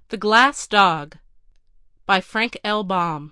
The Glass Dog by Frank L. Baum,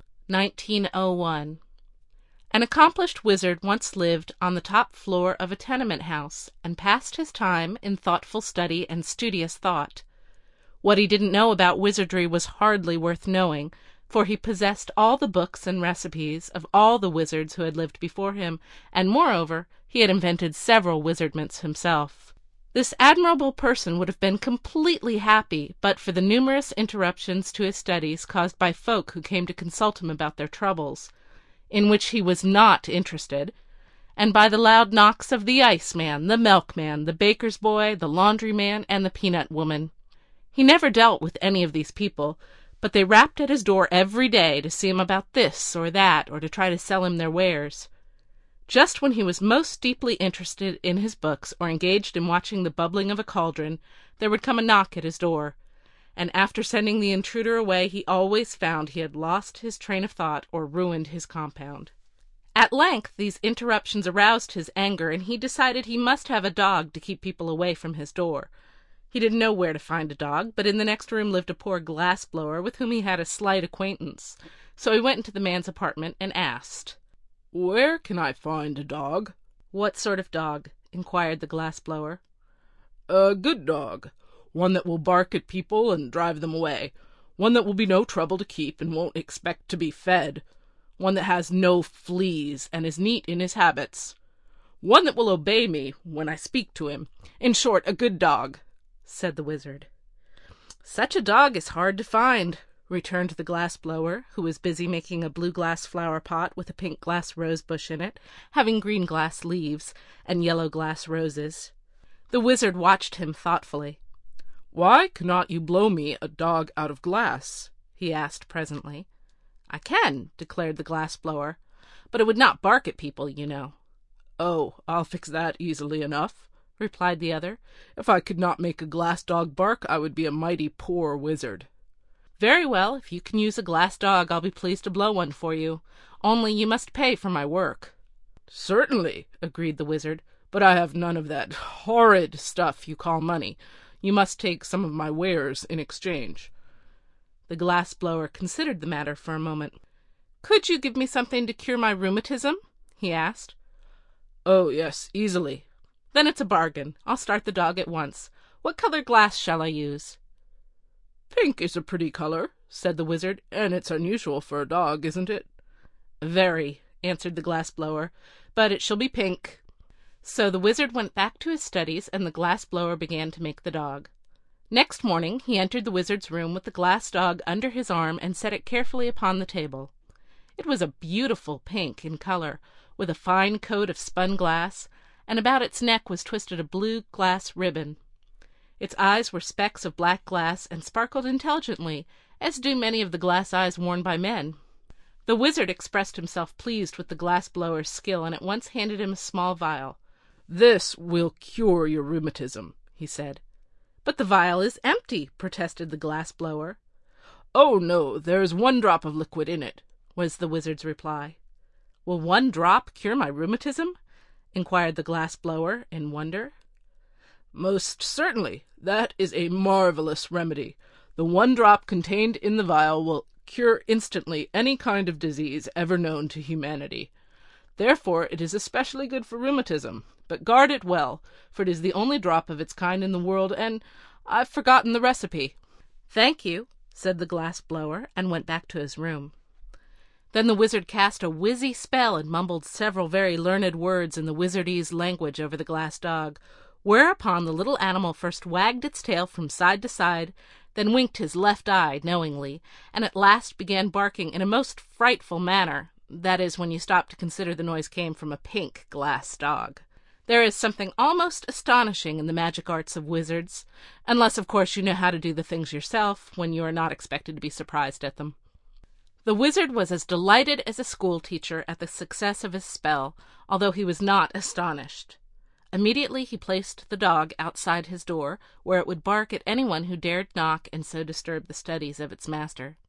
1901. An accomplished wizard once lived on the top floor of a tenement house and passed his time in thoughtful study and studious thought. What he didn't know about wizardry was hardly worth knowing, for he possessed all the books and recipes of all the wizards who had lived before him, and moreover he had invented several wizardments himself. This admirable person would have been completely happy but for the numerous interruptions to his studies caused by folk who came to consult him about their troubles, in which he was not interested, and by the loud knocks of the iceman, the milkman, the baker's boy, the laundryman, and the peanut woman. He never dealt with any of these people, but they rapped at his door every day to see him about this or that, or to try to sell him their wares. Just when he was most deeply interested in his books or engaged in watching the bubbling of a cauldron, there would come a knock at his door, and after sending the intruder away he always found he had lost his train of thought or ruined his compound. At length these interruptions aroused his anger, and he decided he must have a dog to keep people away from his door. He didn't know where to find a dog, but in the next room lived a poor glass-blower with whom he had a slight acquaintance, so he went into the man's apartment and asked, "Where can I find a dog?" "What sort of dog?" inquired the glass-blower. "A good dog. One that will bark at people and drive them away. One that will be no trouble to keep and won't expect to be fed. One that has no fleas and is neat in his habits. One that will obey me when I speak to him. In short, a good dog," said the wizard. "Such a dog is hard to find," returned the glass-blower, who was busy making a blue glass flower-pot with a pink glass rose-bush in it, having green glass leaves and yellow glass roses. The wizard watched him thoughtfully. "Why cannot you blow me a dog out of glass?" he asked presently. "I can," declared the glass-blower, "but it would not bark at people, you know." "Oh, I'll fix that easily enough," replied the other. "If I could not make a glass dog bark, I would be a mighty poor wizard." "Very well, if you can use a glass dog, I'll be pleased to blow one for you. Only you must pay for my work." "Certainly," agreed the wizard, "but I have none of that horrid stuff you call money. You must take some of my wares in exchange." The glass-blower considered the matter for a moment. "Could you give me something to cure my rheumatism?" he asked. "Oh, yes, easily." "Then it's a bargain. I'll start the dog at once. What color glass shall I use?" "Pink is a pretty color," said the wizard, "and it's unusual for a dog, isn't it?" "Very," answered the glass-blower, "but it shall be pink." So the wizard went back to his studies, and the glass-blower began to make the dog. Next morning he entered the wizard's room with the glass dog under his arm and set it carefully upon the table. It was a beautiful pink in color, with a fine coat of spun glass, and about its neck was twisted a blue glass ribbon. Its eyes were specks of black glass and sparkled intelligently, as do many of the glass eyes worn by men. The wizard expressed himself pleased with the glass-blower's skill, and at once handed him a small vial. "This will cure your rheumatism," he said. "But the vial is empty," protested the glass-blower. "Oh, no, there is one drop of liquid in it," was the wizard's reply. "Will one drop cure my rheumatism?" inquired the glass-blower in wonder. "Most certainly. That is a marvelous remedy. The one drop contained in the vial will cure instantly any kind of disease ever known to humanity. Therefore it is especially good for rheumatism. But guard it well, for it is the only drop of its kind in the world, and I've forgotten the recipe." "Thank you," said the glass-blower, and went back to his room. Then the wizard cast a wizzy spell and mumbled several very learned words in the wizardese language over the glass dog, whereupon the little animal first wagged its tail from side to side, then winked his left eye knowingly, and at last began barking in a most frightful manner, that is, when you stop to consider the noise came from a pink glass dog. There is something almost astonishing in the magic arts of wizards, unless, of course, you know how to do the things yourself, when you are not expected to be surprised at them. The wizard was as delighted as a school-teacher at the success of his spell, although he was not astonished. Immediately he placed the dog outside his door, where it would bark at anyone who dared knock and so disturb the studies of its master.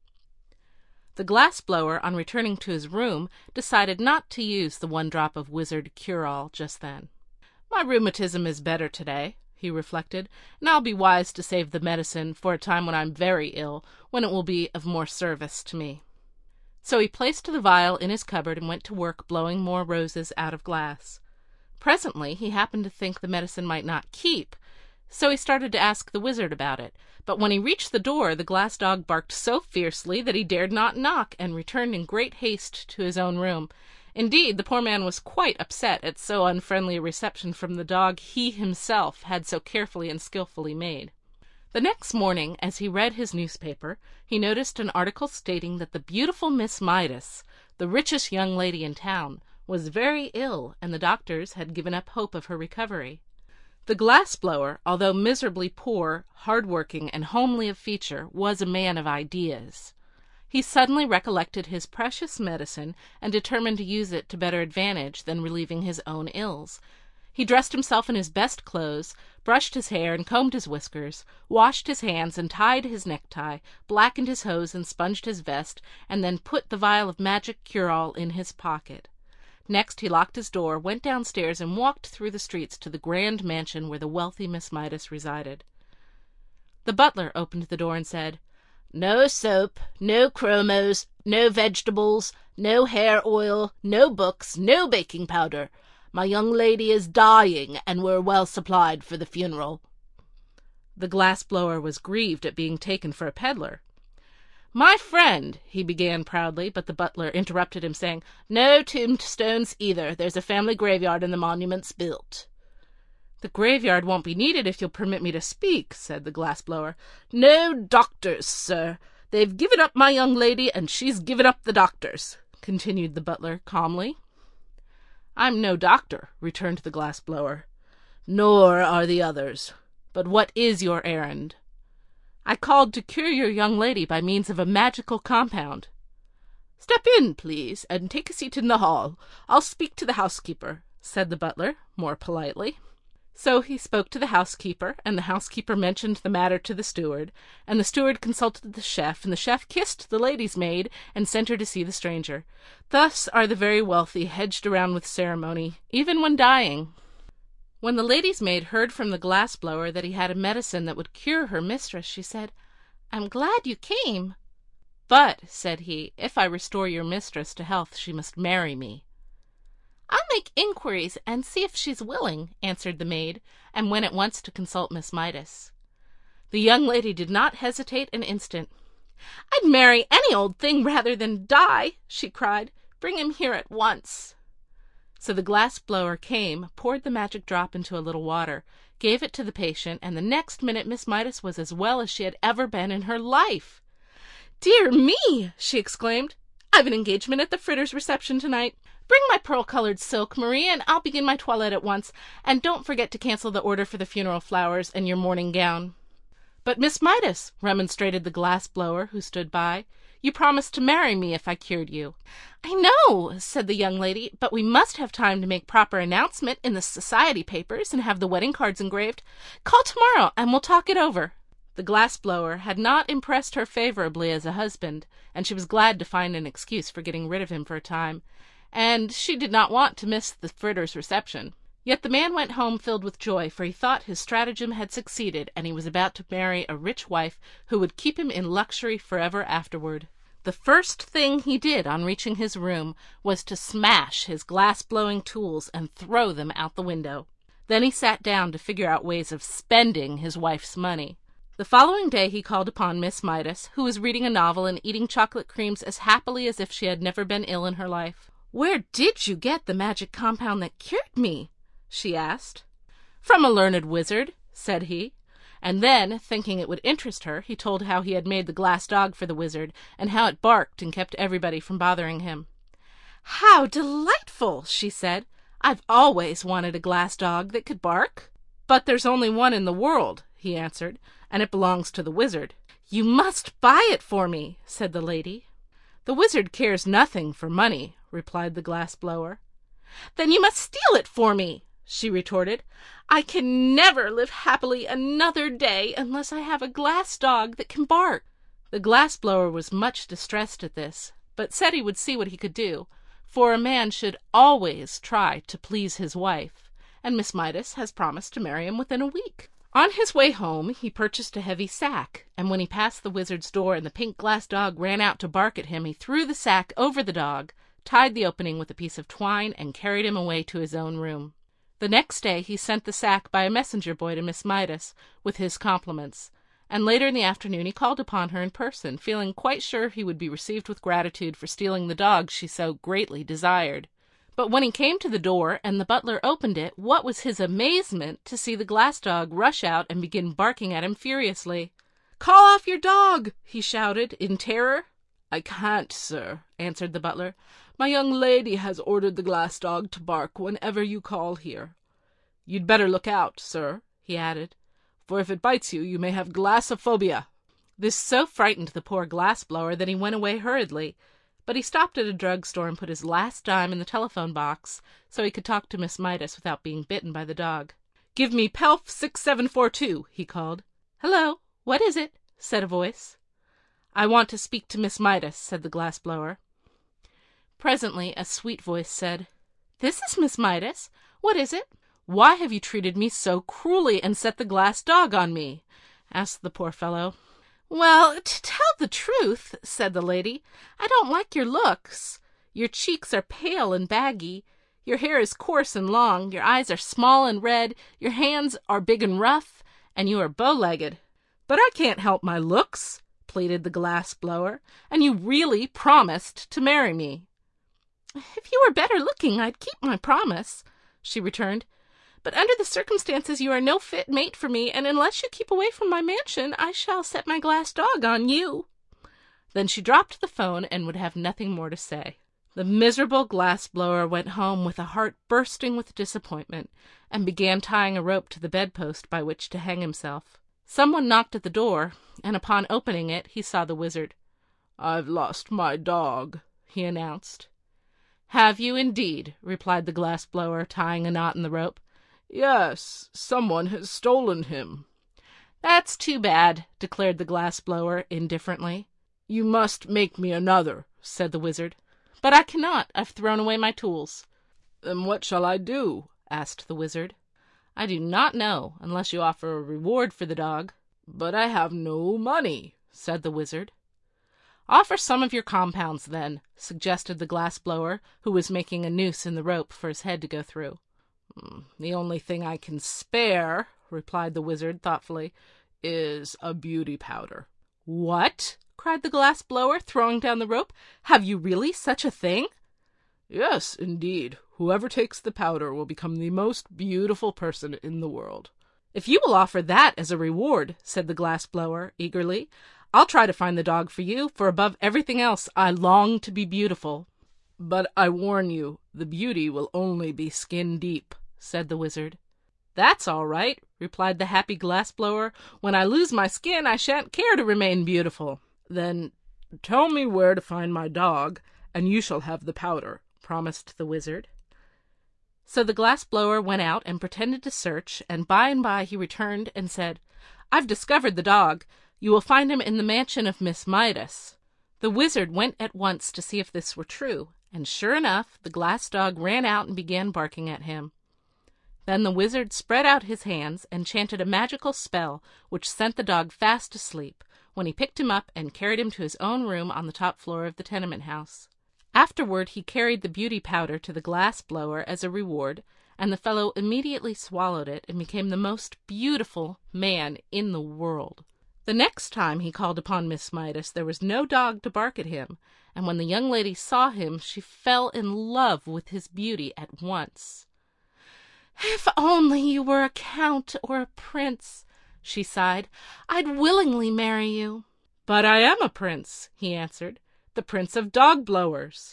The glass-blower, on returning to his room, decided not to use the one drop of wizard cure-all just then. "My rheumatism is better today," he reflected, "and I'll be wise to save the medicine for a time when I'm very ill, when it will be of more service to me." So he placed the vial in his cupboard and went to work blowing more roses out of glass. Presently he happened to think the medicine might not keep, so he started to ask the wizard about it. But when he reached the door, the glass dog barked so fiercely that he dared not knock, and returned in great haste to his own room. Indeed, the poor man was quite upset at so unfriendly a reception from the dog he himself had so carefully and skillfully made. The next morning, as he read his newspaper, he noticed an article stating that the beautiful Miss Midas, the richest young lady in town, was very ill, and the doctors had given up hope of her recovery. The glass-blower, although miserably poor, hard-working, and homely of feature, was a man of ideas. He suddenly recollected his precious medicine, and determined to use it to better advantage than relieving his own ills. He dressed himself in his best clothes, brushed his hair and combed his whiskers, washed his hands and tied his necktie, blackened his hose and sponged his vest, and then put the vial of magic cure-all in his pocket. Next he locked his door, went downstairs, and walked through the streets to the grand mansion where the wealthy Miss Midas resided. The butler opened the door and said, "No soap, no chromos, no vegetables, no hair oil, no books, no baking powder. My young lady is dying, and we're well supplied for the funeral." The glass-blower was grieved at being taken for a peddler. "My friend," he began proudly, but the butler interrupted him, saying, "No tombstones either. There's a family graveyard and the monument's built." "The graveyard won't be needed if you'll permit me to speak," said the glass-blower. "No doctors, sir. They've given up my young lady, and she's given up the doctors," continued the butler calmly. "I'm no doctor," returned the glass-blower. "Nor are the others. But what is your errand?" "I called to cure your young lady by means of a magical compound." "Step in, please, and take a seat in the hall. I'll speak to the housekeeper," said the butler, more politely. So he spoke to the housekeeper, and the housekeeper mentioned the matter to the steward, and the steward consulted the chef, and the chef kissed the lady's maid and sent her to see the stranger. Thus are the very wealthy hedged around with ceremony, even when dying. When the lady's maid heard from the glass-blower that he had a medicine that would cure her mistress, she said, "I'm glad you came." "But," said he, "if I restore your mistress to health, she must marry me." "I'll make inquiries and see if she's willing," answered the maid, and went at once to consult Miss Midas. The young lady did not hesitate an instant. "I'd marry any old thing rather than die," she cried. "Bring him here at once." So the glass-blower came, poured the magic drop into a little water, gave it to the patient, and the next minute Miss Midas was as well as she had ever been in her life. "Dear me!" she exclaimed. "I've an engagement at the Fritters' reception tonight. Bring my pearl-colored silk, Marie, and I'll begin my toilette at once. And don't forget to cancel the order for the funeral flowers and your mourning gown." "But, Miss Midas," remonstrated the glass-blower, who stood by, "you promised to marry me if I cured you." "I know," said the young lady, "but we must have time to make proper announcement in the society papers and have the wedding cards engraved. Call tomorrow, and we'll talk it over." The glass-blower had not impressed her favorably as a husband, and she was glad to find an excuse for getting rid of him for a time, and she did not want to miss the Fritters' reception. Yet the man went home filled with joy, for he thought his stratagem had succeeded, and he was about to marry a rich wife who would keep him in luxury forever afterward. The first thing he did on reaching his room was to smash his glass-blowing tools and throw them out the window. Then he sat down to figure out ways of spending his wife's money. The following day he called upon Miss Midas, who was reading a novel and eating chocolate creams as happily as if she had never been ill in her life. "Where did you get the magic compound that cured me?" she asked. "From a learned wizard," said he. And then, thinking it would interest her, he told how he had made the glass dog for the wizard, and how it barked and kept everybody from bothering him. "How delightful!" she said. "I've always wanted a glass dog that could bark." "But there's only one in the world," he answered, "and it belongs to the wizard." "You must buy it for me," said the lady. "The wizard cares nothing for money," replied the glass-blower. "Then you must steal it for me," she retorted. "I can never live happily another day unless I have a glass dog that can bark." The glass-blower was much distressed at this, but said he would see what he could do, for a man should always try to please his wife, and Miss Midas has promised to marry him within a week. On his way home he purchased a heavy sack, and when he passed the wizard's door and the pink glass dog ran out to bark at him, he threw the sack over the dog, tied the opening with a piece of twine, and carried him away to his own room. The next day he sent the sack by a messenger boy to Miss Midas, with his compliments, and later in the afternoon he called upon her in person, feeling quite sure he would be received with gratitude for stealing the dog she so greatly desired. But when he came to the door and the butler opened it, what was his amazement to see the glass dog rush out and begin barking at him furiously. "Call off your dog!" he shouted in terror. "I can't, sir," answered the butler. "My young lady has ordered the glass dog to bark whenever you call here. You'd better look out, sir," he added, "for if it bites you, you may have glassophobia." This so frightened the poor glass blower that he went away hurriedly, but he stopped at a drugstore and put his last dime in the telephone box so he could talk to Miss Midas without being bitten by the dog. "Give me Pelf 6742, he called. "Hello, what is it?" said a voice. "I want to speak to Miss Midas," said the glass blower. Presently a sweet voice said, "This is Miss Midas. What is it?" "Why have you treated me so cruelly and set the glass dog on me?" asked the poor fellow. "Well, to tell the truth," said the lady, "I don't like your looks. Your cheeks are pale and baggy, your hair is coarse and long, your eyes are small and red, your hands are big and rough, and you are bow-legged." "But I can't help my looks," pleaded the glass blower, "and you really promised to marry me." "If you were better looking, I'd keep my promise," she returned. "But under the circumstances you are no fit mate for me, and unless you keep away from my mansion, I shall set my glass dog on you." Then she dropped the phone and would have nothing more to say. The miserable glass blower went home with a heart bursting with disappointment, and began tying a rope to the bedpost by which to hang himself. Someone knocked at the door, and upon opening it he saw the wizard. "I've lost my dog," he announced. "Have you indeed?" replied the glass blower, tying a knot in the rope. "Yes, someone has stolen him." "That's too bad," declared the glass blower indifferently. "You must make me another," said the wizard. "But I cannot. I've thrown away my tools." "Then what shall I do?" asked the wizard. "I do not know, unless you offer a reward for the dog." "But I have no money," said the wizard. "Offer some of your compounds, then," suggested the glass blower, who was making a noose in the rope for his head to go through. "The only thing I can spare," replied the wizard thoughtfully, "is a beauty powder." "What?" cried the glass blower, throwing down the rope. "Have you really such a thing?" "Yes, indeed. Whoever takes the powder will become the most beautiful person in the world." "If you will offer that as a reward," said the glass blower eagerly, "I'll try to find the dog for you, for above everything else I long to be beautiful." "But I warn you, the beauty will only be skin deep," said the wizard. "That's all right," replied the happy glass blower. "When I lose my skin, I shan't care to remain beautiful." "Then tell me where to find my dog, and you shall have the powder," promised the wizard. So the glass blower went out and pretended to search, and by he returned and said, "I've discovered the dog. You will find him in the mansion of Miss Midas." The wizard went at once to see if this were true, and sure enough, the glass dog ran out and began barking at him. Then the wizard spread out his hands and chanted a magical spell which sent the dog fast asleep, when he picked him up and carried him to his own room on the top floor of the tenement house. Afterward he carried the beauty powder to the glass blower as a reward, and the fellow immediately swallowed it and became the most beautiful man in the world. The next time he called upon Miss Midas there was no dog to bark at him, and when the young lady saw him she fell in love with his beauty at once. "If only you were a count or a prince," she sighed, "I'd willingly marry you." "But I am a prince," he answered, "the Prince of Dog Blowers."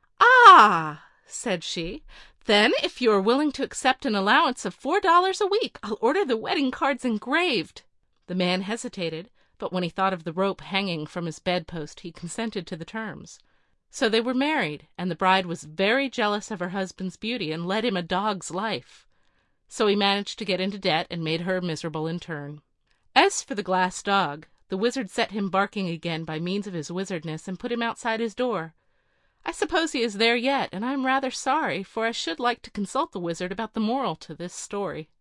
"Ah," said she, "then if you are willing to accept an allowance of $4 a week, I'll order the wedding cards engraved." The man hesitated, but when he thought of the rope hanging from his bedpost, he consented to the terms. So they were married, and the bride was very jealous of her husband's beauty and led him a dog's life. So he managed to get into debt and made her miserable in turn. As for the glass dog, the wizard set him barking again by means of his wizardness and put him outside his door. I suppose he is there yet, and I am rather sorry, for I should like to consult the Wizard about the moral to this story.